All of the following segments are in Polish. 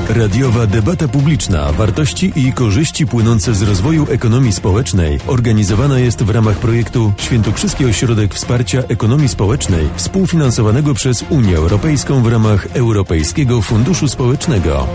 Radiowa debata publiczna, wartości i korzyści płynące z rozwoju ekonomii społecznej organizowana jest w ramach projektu Świętokrzyski Ośrodek Wsparcia Ekonomii Społecznej współfinansowanego przez Unię Europejską w ramach Europejskiego Funduszu Społecznego.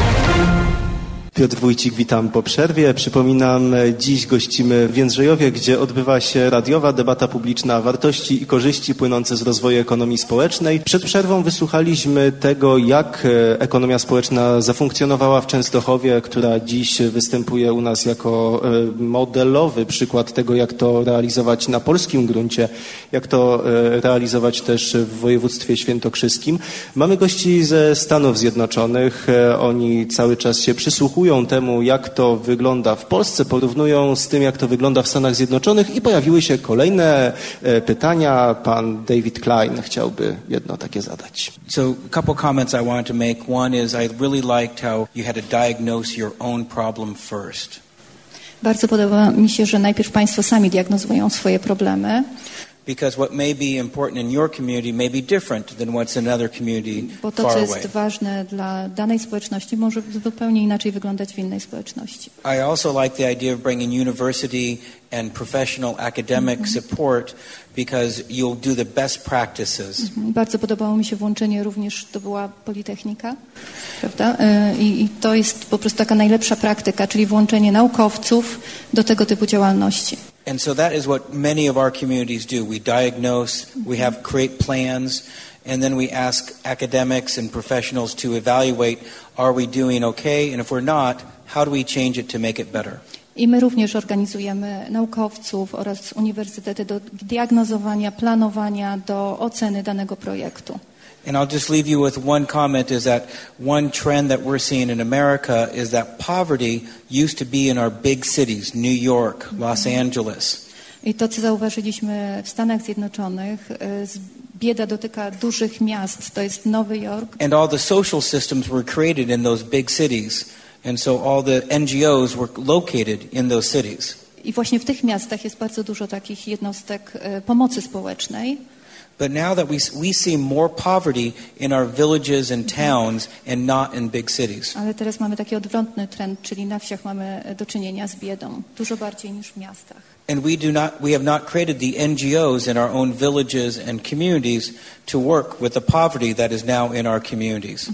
Piotr Wójcik, witam po przerwie. Przypominam, dziś gościmy w Jędrzejowie, gdzie odbywa się radiowa debata publiczna wartości i korzyści płynące z rozwoju ekonomii społecznej. Przed przerwą wysłuchaliśmy tego, jak ekonomia społeczna zafunkcjonowała w Częstochowie, która dziś występuje u nas jako modelowy przykład tego, jak to realizować na polskim gruncie, jak to realizować też w województwie świętokrzyskim. Mamy gości ze Stanów Zjednoczonych. Oni cały czas się przysłuchują temu, jak to wygląda w Polsce, porównują z tym, jak to wygląda w Stanach Zjednoczonych i pojawiły się kolejne pytania. Pan David Klein chciałby jedno takie zadać. So a couple comments I wanted to make. One is I really liked how you had to diagnose your own problem first. Bardzo podoba mi się, że najpierw Państwo sami diagnozują swoje problemy. Because what may be important in your community may be different than what's in another community Bo to, far co away. jest ważne dla danej społeczności, może zupełnie inaczej wyglądać w innej społeczności. I also like the idea of bringing university and professional academic support because you'll do the best practices. Bardzo podobało mi się włączenie również, to była Politechnika, prawda? I to jest po prostu taka najlepsza praktyka, czyli włączenie naukowców do tego typu działalności. And so that is what many of our communities do. We diagnose, we create plans, and then we ask academics and professionals to evaluate, are we doing okay? And if we're not, how do we change it to make it better? I my również organizujemy naukowców oraz uniwersytety do diagnozowania, planowania, do oceny danego projektu. And I'll just leave you with one comment is that one trend that we're seeing in America is that poverty used to be in our big cities, New York, Los Angeles. I to, co zauważyliśmy w Stanach Zjednoczonych, bieda dotyka dużych miast, to jest Nowy Jork. And all the social systems were created in those big cities. And so all the NGOs were located in those cities. I właśnie w tych miastach jest bardzo dużo takich jednostek pomocy społecznej. But now that we see more poverty in our villages and towns and not in big cities. Ale teraz mamy taki odwrotny trend, czyli na wsiach mamy do czynienia z biedą, dużo bardziej niż w miastach. And we have not created the NGOs in our own villages and communities to work with the poverty that is now in our communities.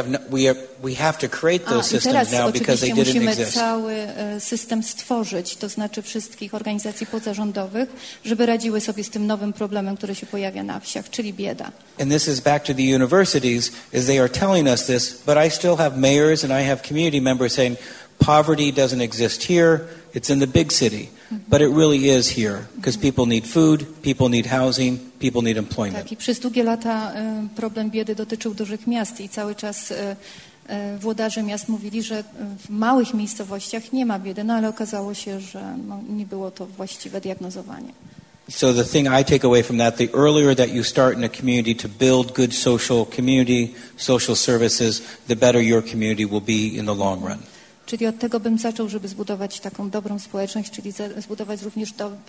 We have to create those systems now because they didn't exist. Musimy cały system stworzyć, to znaczy wszystkich organizacji pozarządowych, żeby radziły sobie z tym nowym problemem, który się pojawia na wsiach, czyli bieda. And this is back to the universities, as they are telling us this, but I still have mayors and I have community members saying poverty doesn't exist here, it's in the big city. But it really is here, because people need food, people need housing, people need employment. Tak, i przez długie lata problem biedy dotyczył dużych miast i cały czas włodarze miast mówili, że w małych miejscowościach nie ma biedy, no ale okazało się, że nie było to właściwe diagnozowanie. So the thing I take away from that, the earlier that you start in a community to build good social community, social services, the better your community will be in the long run. Czyli od tego bym zaczął, żeby zbudować taką dobrą społeczność, czyli zbudować również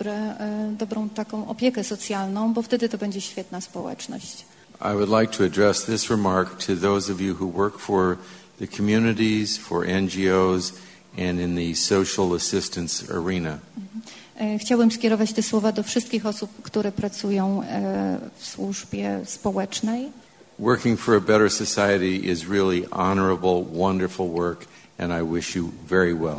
dobrą taką opiekę socjalną, bo wtedy to będzie świetna społeczność. I would like to address this remark to those of you who work for the communities, for NGOs and in the social assistance arena. Chciałbym skierować te słowa do wszystkich osób, które pracują w służbie społecznej. Working for a better society is really honorable, wonderful work. And I wish you very well.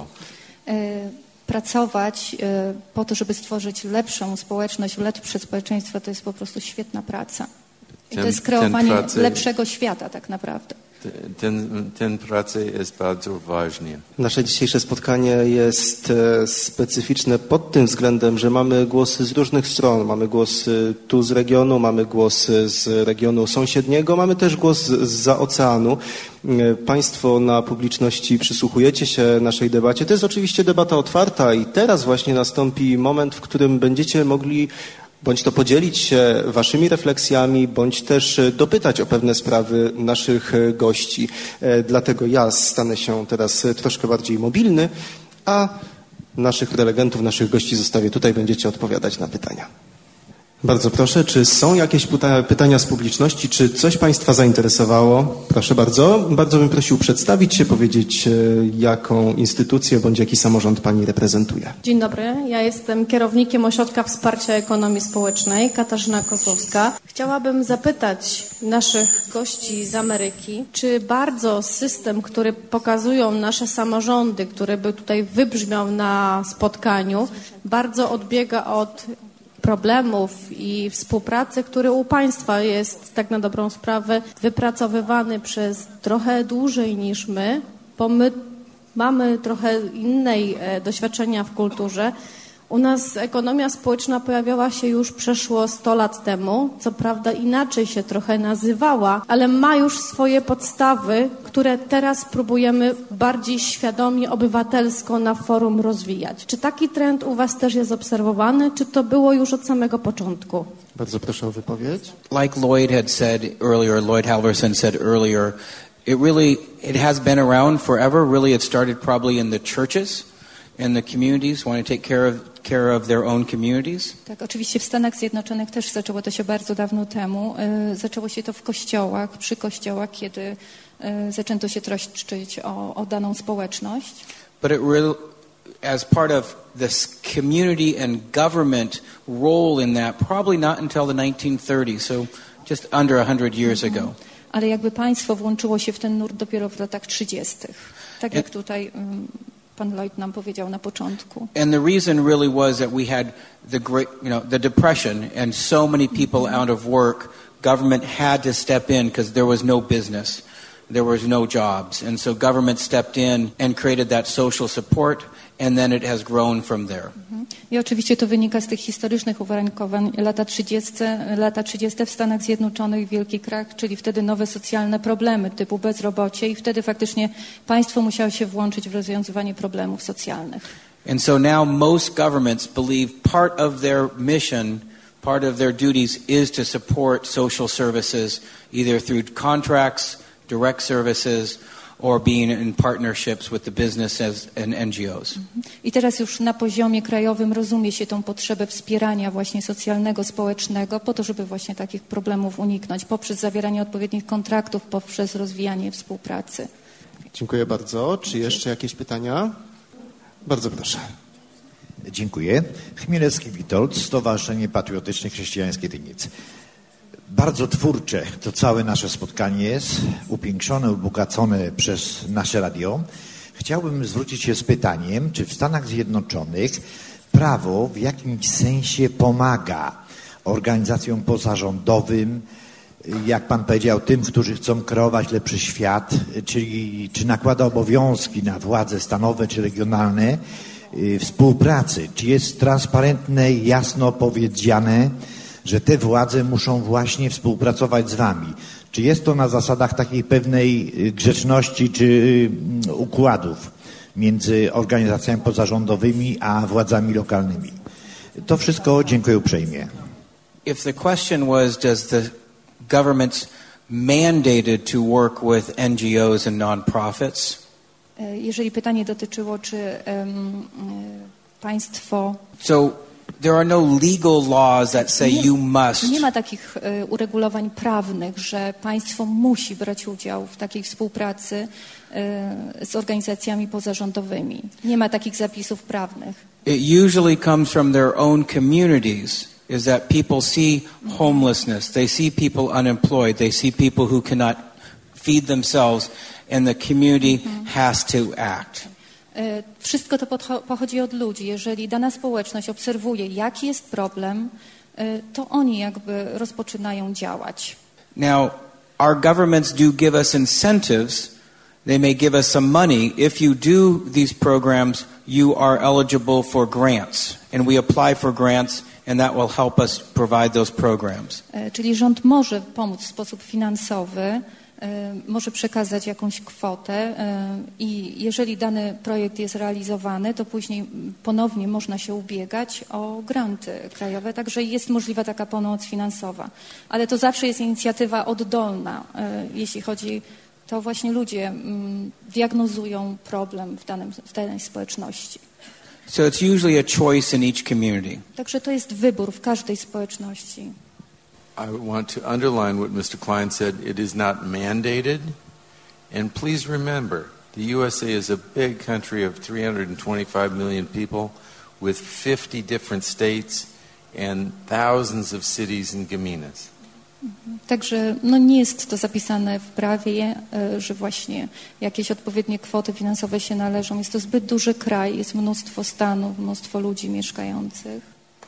Pracować po to, żeby stworzyć lepszą społeczność, lepsze społeczeństwo, to jest po prostu świetna praca. I to jest kreowanie lepszego świata tak naprawdę. Ten praca jest bardzo ważna. Nasze dzisiejsze spotkanie jest specyficzne pod tym względem, że mamy głosy z różnych stron. Mamy głosy tu z regionu, mamy głosy z regionu sąsiedniego, mamy też głos zza oceanu. Państwo na publiczności przysłuchujecie się naszej debacie. To jest oczywiście debata otwarta i teraz właśnie nastąpi moment, w którym będziecie mogli bądź to podzielić się waszymi refleksjami, bądź też dopytać o pewne sprawy naszych gości. Dlatego ja stanę się teraz troszkę bardziej mobilny, a naszych prelegentów, naszych gości zostawię tutaj, będziecie odpowiadać na pytania. Bardzo proszę, czy są jakieś pytania z publiczności, czy coś Państwa zainteresowało? Proszę bardzo. Bardzo bym prosił przedstawić się, powiedzieć jaką instytucję bądź jaki samorząd Pani reprezentuje. Dzień dobry, ja jestem kierownikiem Ośrodka Wsparcia Ekonomii Społecznej, Katarzyna Kozłowska. Chciałabym zapytać naszych gości z Ameryki, czy bardzo system, który pokazują nasze samorządy, który by tutaj wybrzmiał na spotkaniu, bardzo odbiega od problemów i współpracy, który u Państwa jest tak na dobrą sprawę wypracowywany przez trochę dłużej niż my, bo my mamy trochę innej doświadczenia w kulturze. U nas ekonomia społeczna pojawiała się już przeszło 100 lat temu, co prawda inaczej się trochę nazywała, ale ma już swoje podstawy, które teraz próbujemy bardziej świadomie, obywatelsko na forum rozwijać. Czy taki trend u Was też jest obserwowany, czy to było już od samego początku? Bardzo proszę o wypowiedź. Like Lloyd had said earlier, Lloyd Halverson said earlier, it has been around forever. Really, it started probably in the churches and the communities want to take care of their own communities. Tak, oczywiście w Stanach Zjednoczonych też zaczęło to się bardzo dawno temu. Zaczęło się to w kościołach, przy kościołach, kiedy zaczęto się troszczyć o daną społeczność. But it really, as part of this community and government role in that, probably not until the 1930s, so just under 100 years ago. Ale jakby państwo włączyło się w ten nurt dopiero w latach 30. Tak jak tutaj pan Lloyd nam powiedział na początku. And the reason really was that we had the depression and so many people out of work. Government had to step in because there was no business. There was no jobs. And so government stepped in and created that social support, and then it has grown from there. I oczywiście to wynika z tych historycznych uwarunkowań. Lata 30 w Stanach Zjednoczonych, wielki krach, czyli wtedy nowe socjalne problemy typu bezrobocie i wtedy faktycznie państwo musiało się włączyć w rozwiązywanie problemów socjalnych. And so now most governments believe part of their mission, part of their duties is to support social services either through contracts, direct services, or being in partnerships with the businesses and NGOs. I teraz już na poziomie krajowym rozumie się tą potrzebę wspierania właśnie socjalnego, społecznego, po to, żeby właśnie takich problemów uniknąć, poprzez zawieranie odpowiednich kontraktów, poprzez rozwijanie współpracy. Dziękuję bardzo. Czy jeszcze jakieś pytania? Bardzo proszę. Dziękuję. Chmielewski Witold, Stowarzyszenie Patriotyczne Chrześcijańskie Tyniec. Bardzo twórcze to całe nasze spotkanie jest, upiększone, ubogacone przez nasze radio. Chciałbym zwrócić się z pytaniem, czy w Stanach Zjednoczonych prawo w jakimś sensie pomaga organizacjom pozarządowym, jak pan powiedział, tym, którzy chcą kreować lepszy świat, czyli czy nakłada obowiązki na władze stanowe czy regionalne współpracy, czy jest transparentne i jasno powiedziane, że te władze muszą właśnie współpracować z wami. Czy jest to na zasadach takiej pewnej grzeczności czy układów między organizacjami pozarządowymi a władzami lokalnymi? To wszystko, dziękuję uprzejmie. If the question was, does the government mandated to work with NGOs and non-profits? Jeżeli pytanie dotyczyło, czy państwo... There are no legal laws that say you must. Nie ma takich uregulowań prawnych, że państwo musi brać udział w takiej współpracy z organizacjami pozarządowymi. Nie ma takich zapisów prawnych. It usually comes from their own communities. Is that people see homelessness, they see people unemployed, they see people who cannot feed themselves, and the community has to act. Wszystko to pochodzi od ludzi. Jeżeli dana społeczność obserwuje, jaki jest problem, to oni jakby rozpoczynają działać. Now, our governments do give us incentives. They may give us some money. If you do these programs, you are eligible for grants. And we apply for grants, and that will help us provide those programs. Czyli rząd może pomóc w sposób finansowy, może przekazać jakąś kwotę i jeżeli dany projekt jest realizowany, to później ponownie można się ubiegać o granty krajowe, także jest możliwa taka pomoc finansowa. Ale to zawsze jest inicjatywa oddolna, jeśli chodzi, to właśnie ludzie diagnozują problem w danej społeczności. So it's usually a choice in each community. Także to jest wybór w każdej społeczności. I want to underline what Mr. Klein said. It is not mandated. And please remember, the USA is a big country of 325 million people with 50 different states and thousands of cities and gminas. Także nie jest to zapisane w prawie, że właśnie jakieś odpowiednie kwoty finansowe się należą. Jest to zbyt duży kraj, jest mnóstwo stanów, mnóstwo ludzi mieszkających.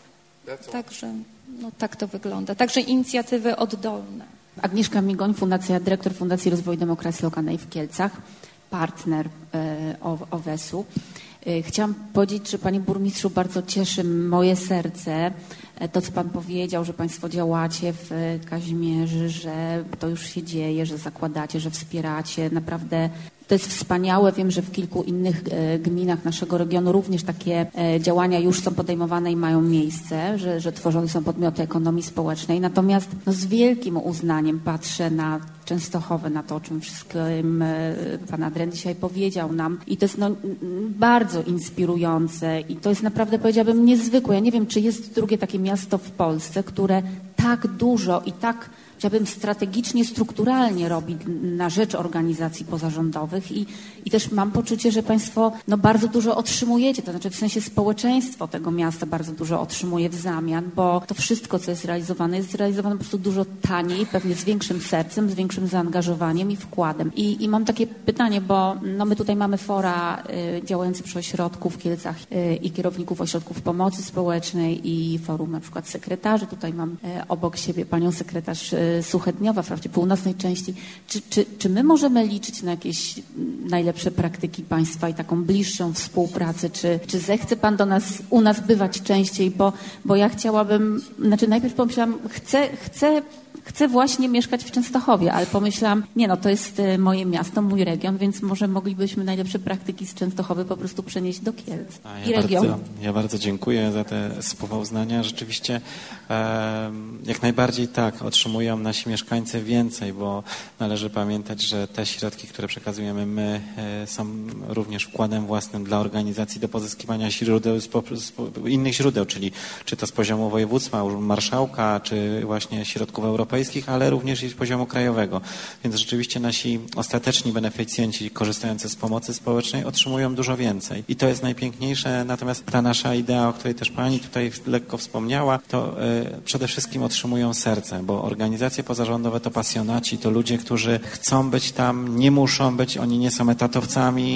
Także tak to wygląda. Także inicjatywy oddolne. Agnieszka Migoń, dyrektor Fundacji Rozwoju Demokracji Lokalnej w Kielcach, partner OWES-u. Chciałam powiedzieć, że panie burmistrzu, bardzo cieszy moje serce to, co pan powiedział, że państwo działacie w Kazimierzy, że to już się dzieje, że zakładacie, że wspieracie. Naprawdę to jest wspaniałe. Wiem, że w kilku innych gminach naszego regionu również takie działania już są podejmowane i mają miejsce, że tworzone są podmioty ekonomii społecznej. Natomiast z wielkim uznaniem patrzę na Częstochowę, na to, o czym wszystkim pan Adrian dzisiaj powiedział nam. I to jest bardzo inspirujące i to jest naprawdę, powiedziałabym, niezwykłe. Ja nie wiem, czy jest drugie takie miasto w Polsce, które tak dużo i tak, chciałabym, strategicznie, strukturalnie robi na rzecz organizacji pozarządowych i też mam poczucie, że państwo bardzo dużo otrzymujecie, to znaczy w sensie społeczeństwo tego miasta bardzo dużo otrzymuje w zamian, bo to wszystko, co jest realizowane po prostu dużo taniej, pewnie z większym sercem, z większym zaangażowaniem i wkładem. I mam takie pytanie, bo my tutaj mamy fora działające przy ośrodku w Kielcach i kierowników ośrodków pomocy społecznej i forum na przykład sekretarzy. Tutaj mam obok siebie panią sekretarz Suchedniowa, wprawdzie północnej części. Czy my możemy liczyć na jakieś najlepsze praktyki państwa i taką bliższą współpracę? Czy zechce pan u nas bywać częściej? Bo ja chciałabym, najpierw pomyślałam, chcę właśnie mieszkać w Częstochowie, ale pomyślałam, to jest moje miasto, mój region, więc może moglibyśmy najlepsze praktyki z Częstochowy po prostu przenieść do Kielc i region. Ja bardzo dziękuję za te słowa uznania. Rzeczywiście jak najbardziej tak, otrzymują nasi mieszkańcy więcej, bo należy pamiętać, że te środki, które przekazujemy my, są również wkładem własnym dla organizacji do pozyskiwania źródeł, innych źródeł, czyli czy to z poziomu województwa, marszałka, czy właśnie środków europejskich, ale również i z poziomu krajowego. Więc rzeczywiście nasi ostateczni beneficjenci korzystający z pomocy społecznej otrzymują dużo więcej. I to jest najpiękniejsze. Natomiast ta nasza idea, o której też pani tutaj lekko wspomniała, to przede wszystkim otrzymują serce, bo organizacje pozarządowe to pasjonaci, to ludzie, którzy chcą być tam, nie muszą być, oni nie są etatowcami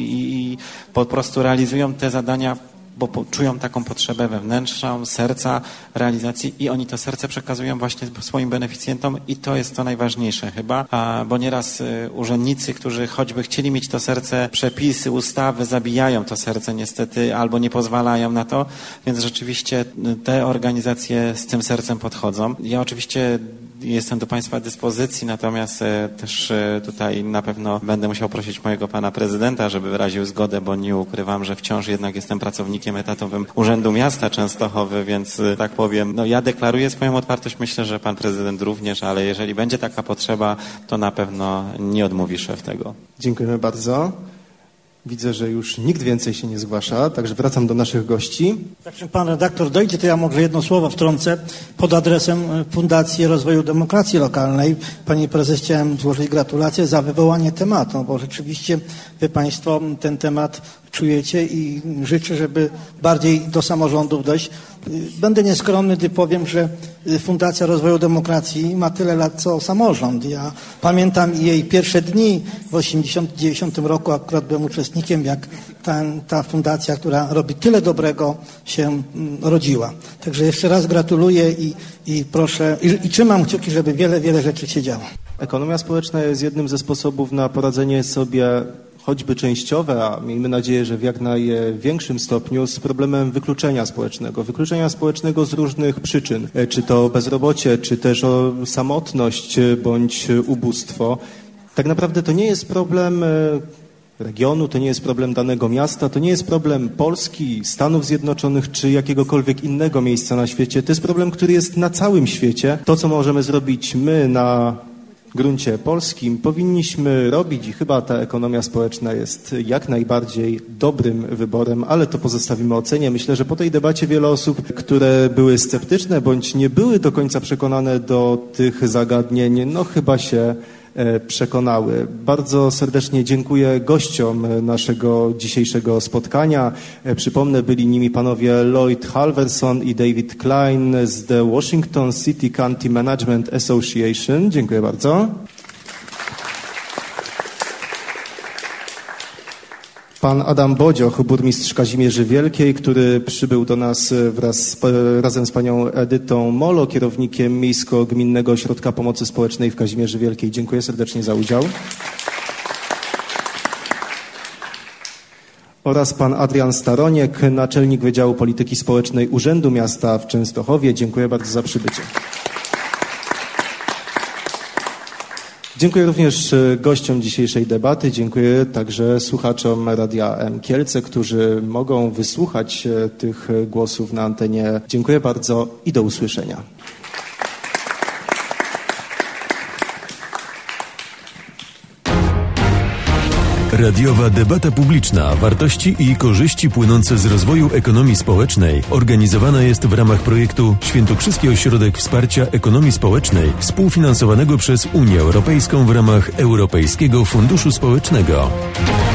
i po prostu realizują te zadania, bo czują taką potrzebę wewnętrzną, serca, realizacji i oni to serce przekazują właśnie swoim beneficjentom i to jest to najważniejsze chyba, bo nieraz urzędnicy, którzy choćby chcieli mieć to serce, przepisy, ustawy zabijają to serce niestety albo nie pozwalają na to, więc rzeczywiście te organizacje z tym sercem podchodzą. Ja oczywiście jestem do państwa dyspozycji, natomiast też tutaj na pewno będę musiał prosić mojego pana prezydenta, żeby wyraził zgodę, bo nie ukrywam, że wciąż jednak jestem pracownikiem etatowym Urzędu Miasta Częstochowy, więc tak powiem, ja deklaruję swoją otwartość, myślę, że pan prezydent również, ale jeżeli będzie taka potrzeba, to na pewno nie odmówi szef tego. Dziękujemy bardzo. Widzę, że już nikt więcej się nie zgłasza, także wracam do naszych gości. Jak pan redaktor dojdzie, to ja może jedno słowo wtrącę pod adresem Fundacji Rozwoju Demokracji Lokalnej. Pani prezes, chciałem złożyć gratulacje za wywołanie tematu, bo rzeczywiście wy państwo ten temat czujecie i życzę, żeby bardziej do samorządów dojść. Będę nieskromny, gdy powiem, że Fundacja Rozwoju Demokracji ma tyle lat, co samorząd. Ja pamiętam jej pierwsze dni w 1989 roku, akurat byłem uczestnikiem, jak ta fundacja, która robi tyle dobrego, się rodziła. Także jeszcze raz gratuluję i proszę, i trzymam kciuki, żeby wiele rzeczy się działo. Ekonomia społeczna jest jednym ze sposobów na poradzenie sobie choćby częściowe, a miejmy nadzieję, że w jak największym stopniu z problemem wykluczenia społecznego z różnych przyczyn, czy to bezrobocie, czy też o samotność bądź ubóstwo. Tak naprawdę to nie jest problem regionu, to nie jest problem danego miasta, to nie jest problem Polski, Stanów Zjednoczonych czy jakiegokolwiek innego miejsca na świecie. To jest problem, który jest na całym świecie. To, co możemy zrobić my na gruncie polskim powinniśmy robić i chyba ta ekonomia społeczna jest jak najbardziej dobrym wyborem, ale to pozostawimy ocenie. Myślę, że po tej debacie wiele osób, które były sceptyczne bądź nie były do końca przekonane do tych zagadnień, no chyba się przekonały. Bardzo serdecznie dziękuję gościom naszego dzisiejszego spotkania. Przypomnę, byli nimi panowie Lloyd Halverson i David Klein z The Washington City County Management Association. Dziękuję bardzo. Pan Adam Bodzioch, burmistrz Kazimierzy Wielkiej, który przybył do nas razem z panią Edytą Molo, kierownikiem Miejsko-Gminnego Ośrodka Pomocy Społecznej w Kazimierzy Wielkiej. Dziękuję serdecznie za udział. Oraz pan Adrian Staroniek, naczelnik Wydziału Polityki Społecznej Urzędu Miasta w Częstochowie. Dziękuję bardzo za przybycie. Dziękuję również gościom dzisiejszej debaty. Dziękuję także słuchaczom Radia M Kielce, którzy mogą wysłuchać tych głosów na antenie. Dziękuję bardzo i do usłyszenia. Radiowa debata publiczna, wartości i korzyści płynące z rozwoju ekonomii społecznej organizowana jest w ramach projektu Świętokrzyski Ośrodek Wsparcia Ekonomii Społecznej współfinansowanego przez Unię Europejską w ramach Europejskiego Funduszu Społecznego.